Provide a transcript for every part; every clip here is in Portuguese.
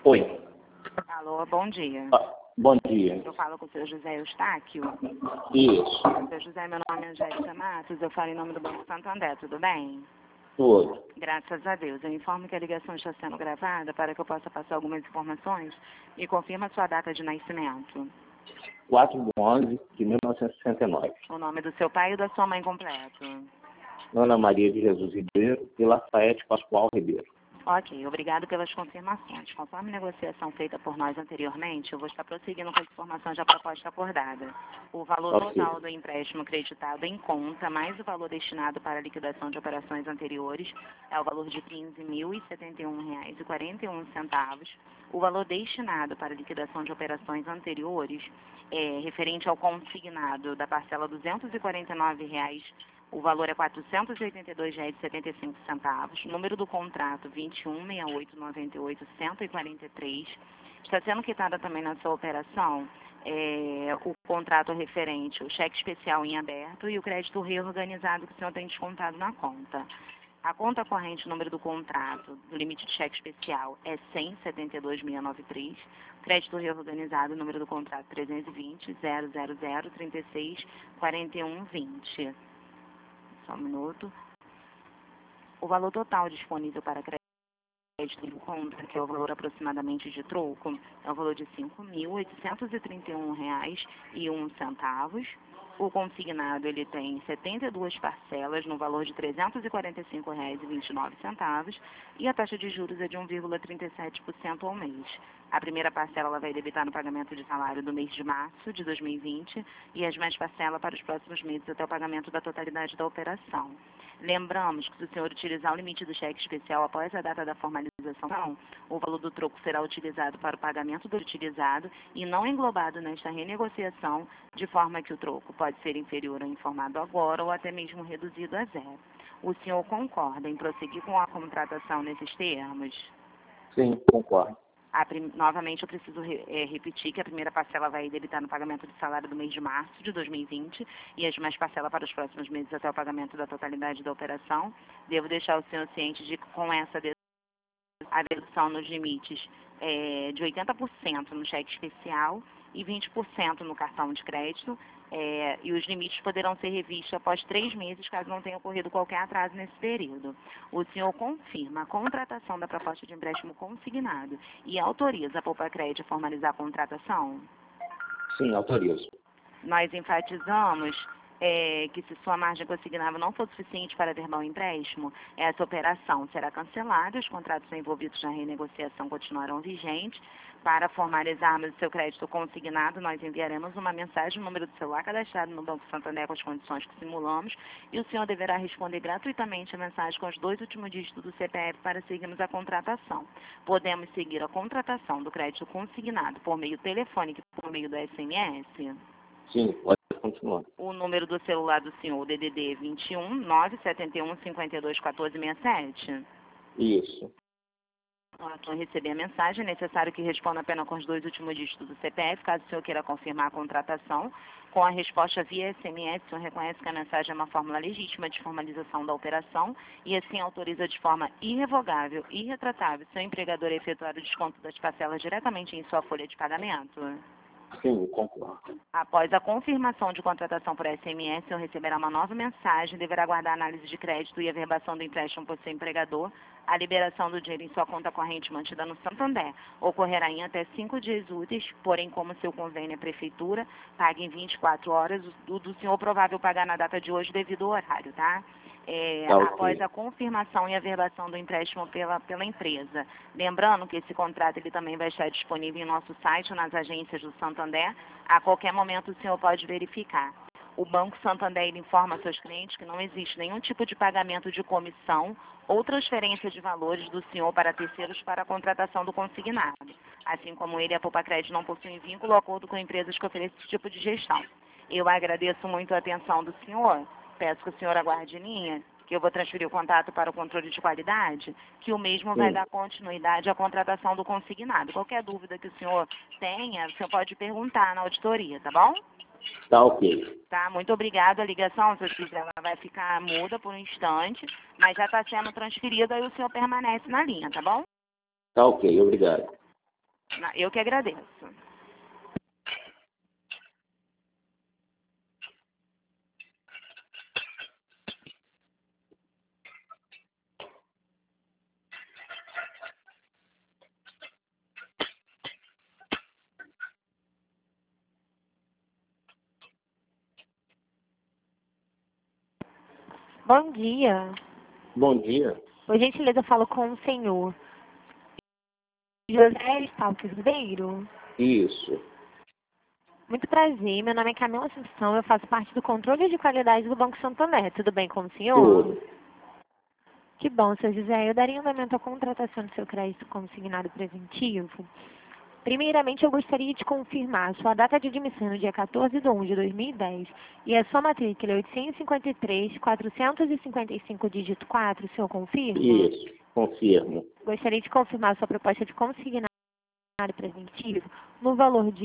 Oi. Alô, bom dia. Bom dia. Eu falo com o seu José Eustáquio. Isso. Seu José, meu nome é Angélica Matos, eu falo em nome do Banco Santander, tudo bem? Tudo. Graças a Deus. Eu informo que a ligação está sendo gravada para que eu possa passar algumas informações e confirma sua data de nascimento. 4/11 de 1969. O nome do seu pai e da sua mãe completo. Ana Maria de Jesus Ribeiro e Lafayette Pascoal Ribeiro. Ok, obrigado pelas confirmações. Conforme a negociação feita por nós anteriormente, eu vou estar prosseguindo com a informação da proposta acordada. O valor total do empréstimo creditado em conta, mais o valor destinado para a liquidação de operações anteriores, é o valor de R$ 15.071,41. O valor destinado para a liquidação de operações anteriores, referente ao consignado da parcela R$ 249,00, o valor é R$ 482,75. Número do contrato 216898-143. Está sendo quitada também na sua operação o contrato referente, o cheque especial em aberto e o crédito reorganizado que o senhor tem descontado na conta. A conta corrente, número do contrato, do limite de cheque especial é 172.693. Crédito reorganizado, número do contrato 320.000.36.41.20. Só um minuto. O valor total disponível para crédito em conta, que é o valor aproximadamente de troco, é o valor de R$ 5.831,01. O consignado ele tem 72 parcelas no valor de R$ 345,29 e a taxa de juros é de 1,37% ao mês. A primeira parcela ela vai debitar no pagamento de salário do mês de março de 2020 e as mais parcelas para os próximos meses até o pagamento da totalidade da operação. Lembramos que se o senhor utilizar o limite do cheque especial após a data da formalização, o valor do troco será utilizado para o pagamento do utilizado e não englobado nesta renegociação, de forma que o troco pode ser inferior ao informado agora ou até mesmo reduzido a zero. O senhor concorda em prosseguir com a contratação nesses termos? Sim, concordo. Novamente, eu preciso repetir que a primeira parcela vai debitar no pagamento de salário do mês de março de 2020 e as mais parcelas para os próximos meses até o pagamento da totalidade da operação. Devo deixar o senhor ciente de que com essa a dedução nos limites de 80% no cheque especial e 20% no cartão de crédito, e os limites poderão ser revistos após 3 meses, caso não tenha ocorrido qualquer atraso nesse período. O senhor confirma a contratação da proposta de empréstimo consignado e autoriza a Poupa-Crédito a formalizar a contratação? Sim, autorizo. Nós enfatizamos que se sua margem consignável não for suficiente para verbal empréstimo, essa operação será cancelada e os contratos envolvidos na renegociação continuarão vigentes. Para formalizarmos o seu crédito consignado, nós enviaremos uma mensagem no número do celular cadastrado no Banco Santander com as condições que simulamos e o senhor deverá responder gratuitamente a mensagem com os 2 últimos dígitos do CPF para seguirmos a contratação. Podemos seguir a contratação do crédito consignado por meio telefônico e por meio do SMS? Sim, pode continuar. O número do celular do senhor, DDD 21 971 52 14 67. Isso. Ao receber a mensagem, é necessário que responda apenas com os 2 últimos dígitos do CPF, caso o senhor queira confirmar a contratação. Com a resposta via SMS, o senhor reconhece que a mensagem é uma fórmula legítima de formalização da operação e assim autoriza de forma irrevogável e irretratável seu empregador a efetuar o desconto das parcelas diretamente em sua folha de pagamento? Sim, concordo. Após a confirmação de contratação por SMS, o senhor receberá uma nova mensagem e deverá aguardar a análise de crédito e a verbação do empréstimo por seu empregador. A liberação do dinheiro em sua conta corrente mantida no Santander ocorrerá em até 5 dias úteis, porém, como seu convênio é prefeitura, pague em 24 horas, o do senhor provável pagar na data de hoje devido ao horário, tá? Após a confirmação e a verbação do empréstimo pela empresa. Lembrando que esse contrato ele também vai estar disponível em nosso site ou nas agências do Santander. A qualquer momento o senhor pode verificar. O Banco Santander ele informa seus clientes que não existe nenhum tipo de pagamento de comissão ou transferência de valores do senhor para terceiros para a contratação do consignado. Assim como ele, a Poupa-Crédito não possui vínculo ou acordo com empresas que oferecem esse tipo de gestão. Eu agradeço muito a atenção do senhor. Peço que o senhor aguarde em linha, que eu vou transferir o contato para o controle de qualidade, que o mesmo vai dar continuidade à contratação do consignado. Qualquer dúvida que o senhor tenha, o senhor pode perguntar na auditoria, tá bom? Tá ok. Tá, muito obrigada. A ligação, se eu quiser, ela vai ficar muda por um instante, mas já está sendo transferida e o senhor permanece na linha, tá bom? Tá ok, obrigado. Eu que agradeço. Bom dia. Bom dia. Por gentileza, eu falo com o senhor José Stalker Ribeiro. Isso. Muito prazer, meu nome é Camila Assunção, eu faço parte do controle de qualidade do Banco Santander. Tudo bem com o senhor? Tudo. Que bom, seu José. Eu daria andamento à contratação do seu crédito consignado preventivo. Primeiramente, eu gostaria de confirmar sua data de admissão no dia 14/1/2010 e a sua matrícula é 853-455, dígito 4, o senhor confirma? Isso. Confirmo. Gostaria de confirmar sua proposta de consignado preventivo no valor de R$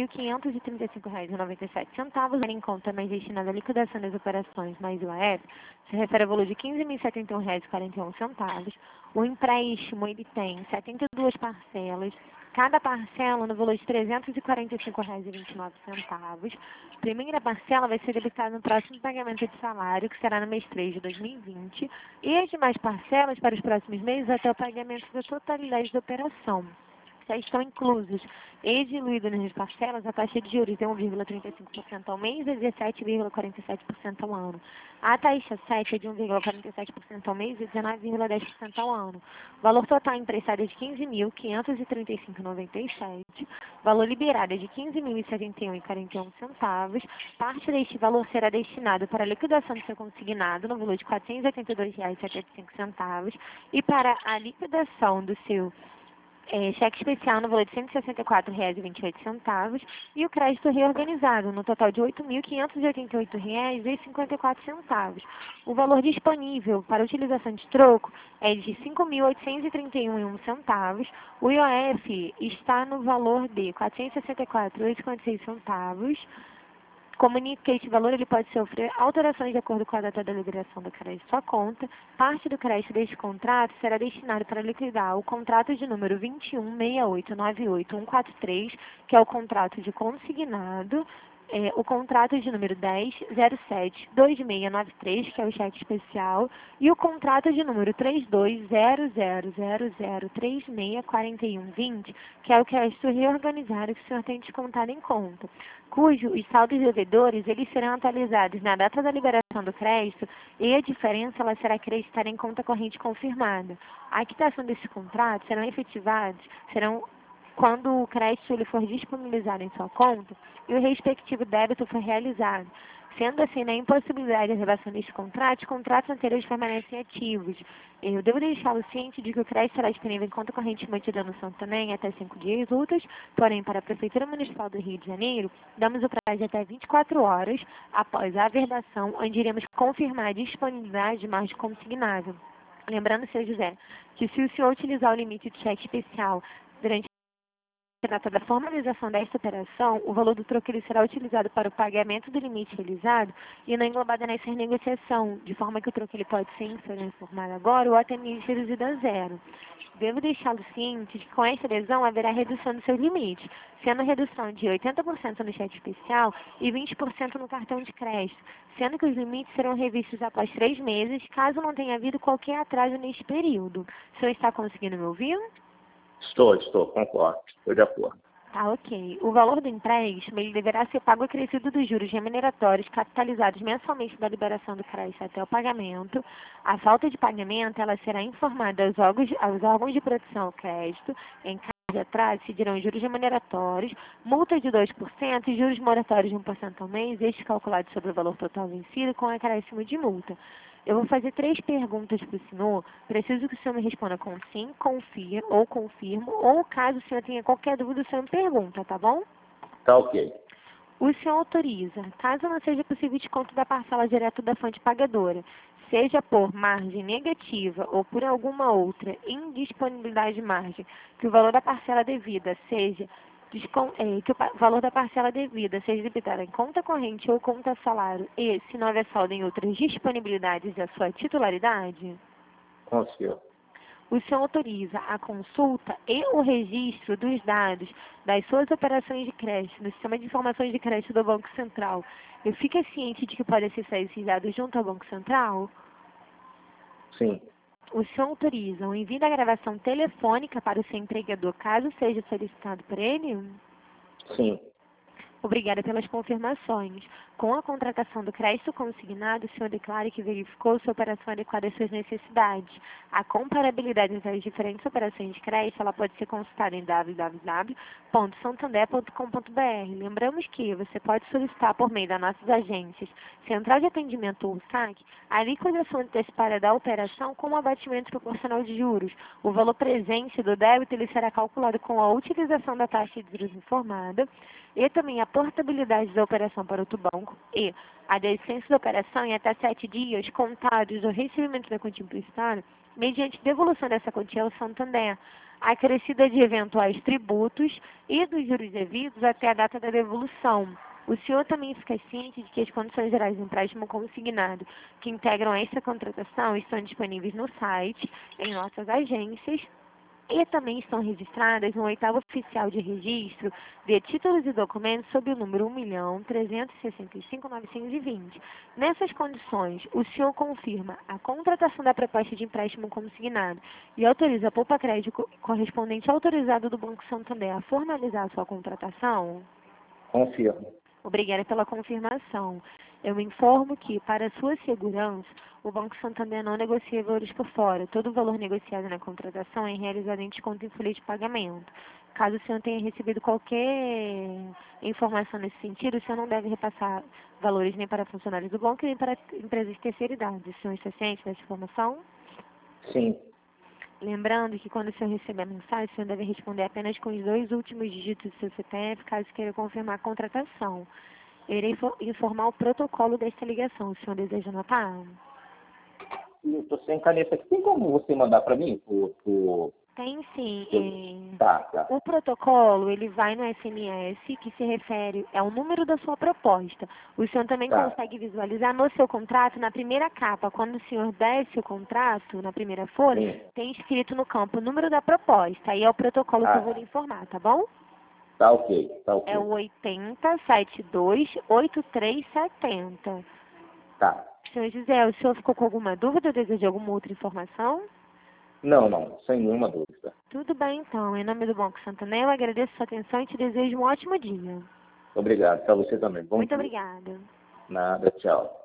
15.535,97, em conta mais destinada à liquidação das operações mais IOF, se refere ao valor de R$ 15.071,41. O empréstimo ele tem 72 parcelas, cada parcela no valor de R$ 345,29. Primeira parcela vai ser debitada no próximo pagamento de salário, que será no mês 3 de 2020, e as demais parcelas para os próximos meses até o pagamento da totalidade da operação. Já estão inclusos e diluídos nas parcelas a taxa de juros de 1,35% ao mês e 17,47% ao ano. A taxa 7 é de 1,47% ao mês e 19,10% ao ano. O valor total emprestado é de R$ 15.535,97. Valor liberado é de R$ 15.071,41. Parte deste valor será destinado para a liquidação do seu consignado no valor de R$ 482,75 e para a liquidação do seu cheque especial no valor de R$ 164,28 e o crédito reorganizado no total de R$ 8.588,54. O valor disponível para utilização de troco é de R$ 5.831,01. O IOF está no valor de R$ 464,56. Comunique que este valor ele pode sofrer alterações de acordo com a data da liberação do crédito à conta. Parte do crédito deste contrato será destinado para liquidar o contrato de número 216898143, que é o contrato de consignado, o contrato de número 10072693, que é o cheque especial, e o contrato de número 320000364120, que é o crédito reorganizado que o senhor tem descontado em conta, cujo os saldos devedores eles serão atualizados na data da liberação do crédito e a diferença ela será acreditada em conta corrente confirmada. A quitação desses contratos serão efetivados, quando o crédito ele for disponibilizado em sua conta e o respectivo débito for realizado. Sendo assim, na impossibilidade de redação deste contrato, os contratos anteriores permanecem ativos. Eu devo deixá-lo ciente de que o crédito será disponível em conta corrente mantida no Santander em até 5 dias úteis, porém, para a Prefeitura Municipal do Rio de Janeiro, damos o prazo de até 24 horas após a averbação, onde iremos confirmar a disponibilidade de margem consignável. Lembrando, seu José, que se o senhor utilizar o limite de cheque especial durante trata da formalização desta operação, o valor do troco ele será utilizado para o pagamento do limite realizado e não englobado nessa negociação, de forma que o troco ele pode ser informado agora ou até mesmo reduzido a zero. Devo deixá-lo ciente de que com esta adesão haverá redução do seu limite, sendo a redução de 80% no cheque especial e 20% no cartão de crédito, sendo que os limites serão revistos após 3 meses, caso não tenha havido qualquer atraso neste período. O senhor está conseguindo me ouvir? Estou, concordo. Estou de acordo. Tá, ok. O valor do empréstimo ele deverá ser pago acrescido dos juros remuneratórios capitalizados mensalmente da liberação do crédito até o pagamento. A falta de pagamento ela será informada aos órgãos de proteção ao crédito. Em caso de atraso, se dirão juros remuneratórios, multa de 2% e juros moratórios de 1% ao mês, estes calculados sobre o valor total vencido com acréscimo de multa. Eu vou fazer 3 perguntas para o senhor. Preciso que o senhor me responda com sim, confia ou confirmo, ou caso o senhor tenha qualquer dúvida, o senhor me pergunta, tá bom? Tá ok. O senhor autoriza, caso não seja possível desconto da parcela direto da fonte pagadora, seja por margem negativa ou por alguma outra indisponibilidade de margem, que o valor da parcela devida seja que o valor da parcela devida seja debitado em conta corrente ou conta salário e, se não houver saldo em outras disponibilidades, a sua titularidade? Confio. o senhor autoriza a consulta e o registro dos dados das suas operações de crédito no Sistema de Informações de Crédito do Banco Central. Eu fico ciente de que pode acessar esses dados junto ao Banco Central? Sim. O senhor autoriza o envio da gravação telefônica para o seu empregador, caso seja solicitado por ele? Sim. Obrigada pelas confirmações. Com a contratação do crédito consignado, o senhor declara que verificou sua operação adequada às suas necessidades. A comparabilidade entre as diferentes operações de crédito ela pode ser consultada em www.santander.com.br. Lembramos que você pode solicitar por meio das nossas agências, Central de Atendimento ou SAC, a liquidação antecipada da operação com um abatimento proporcional de juros. O valor presente do débito ele será calculado com a utilização da taxa de juros informada e também a portabilidade da operação para outro banco e a descenso da operação em até 7 dias contados do recebimento da quantia implicitada mediante devolução dessa quantia ao Santander, acrescida de eventuais tributos e dos juros devidos até a data da devolução. O senhor também fica ciente de que as condições gerais do empréstimo consignado que integram esta contratação estão disponíveis no site, em nossas agências, e também estão registradas no 8º oficial de registro de títulos e documentos sob o número 1.365.920. Nessas condições, o senhor confirma a contratação da proposta de empréstimo consignado e autoriza a Poupa Crédito correspondente autorizado do Banco Santander a formalizar a sua contratação? Confirmo. Obrigada pela confirmação. Eu informo que, para sua segurança, o Banco Santander não negocia valores por fora. Todo o valor negociado na contratação é realizado em desconto em folha de pagamento. Caso o senhor tenha recebido qualquer informação nesse sentido, o senhor não deve repassar valores nem para funcionários do banco nem para empresas de terceira idade. O senhor está ciente dessa informação? Sim. Lembrando que quando o senhor receber a mensagem, o senhor deve responder apenas com os 2 últimos dígitos do seu CPF, caso queira confirmar a contratação. Eu irei informar o protocolo desta ligação. O senhor deseja anotar? Eu estou sem caneta aqui. Tem como você mandar para mim? Tem sim. Tá. O protocolo, ele vai no SMS, que se refere ao número da sua proposta. O senhor também consegue visualizar no seu contrato, na primeira capa, quando o senhor desce o contrato, na primeira folha, tem escrito no campo o número da proposta. Aí é o protocolo que eu vou lhe informar, tá bom? Tá ok. É o 80728370. Tá. Senhor José, o senhor ficou com alguma dúvida ou deseja alguma outra informação? Não, sem nenhuma dúvida. Tudo bem, então. Em nome do Banco Santander, eu agradeço a sua atenção e te desejo um ótimo dia. Obrigado. Para você também. Bom Muito dia. obrigada. Nada, tchau.